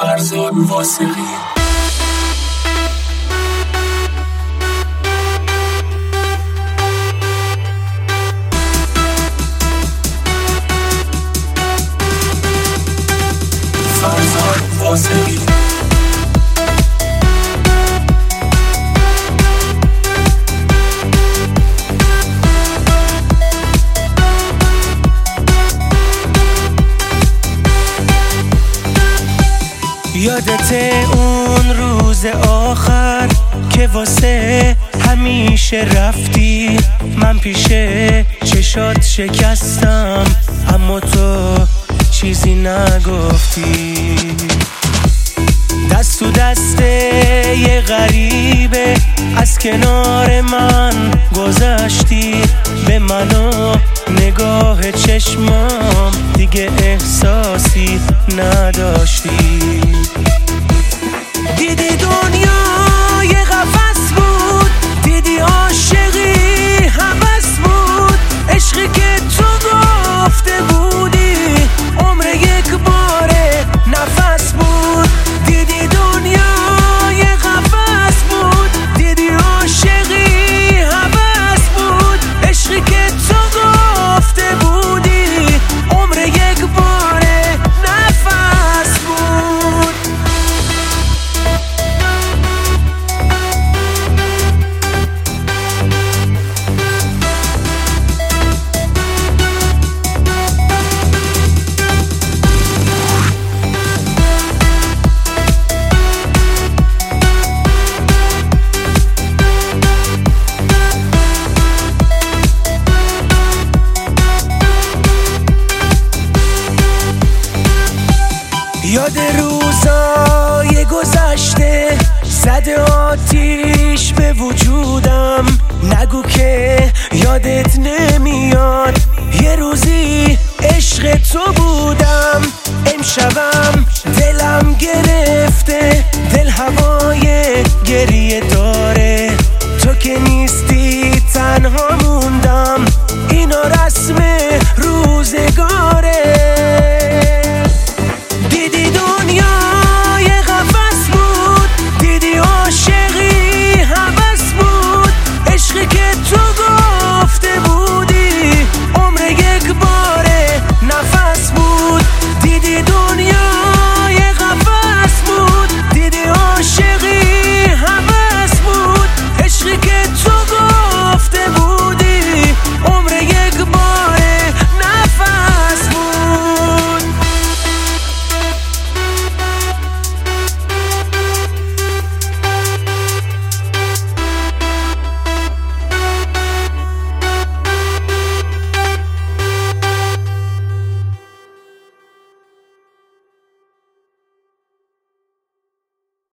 فرزاد واسقی. فرزاد واسقی. یادت اون روز آخر که واسه همیشه رفتی، من پیش چشات شکستم اما تو چیزی نگفتی. دست تو دست یه غریبه از کنار من گذشتی، به منو نگاه چشمام دیگه احساسی نداشتی. دیدی دنیا یه قفس بود، دیدی عاشقی هوس بود، عشقی که تو گفته بودی عمر یک باره نفس بود. دیدی دنیا یه قفس بود، دیدی عاشقی هوس بود، عشقی که تو گفته بودی عمر یک باره نفس بود. یاد روزای گذشته زده آتیش به وجودم، نگو که یادت نمیاد یه روزی عشق تو بودم. امشبم دلم گرفته، دل هوای گریه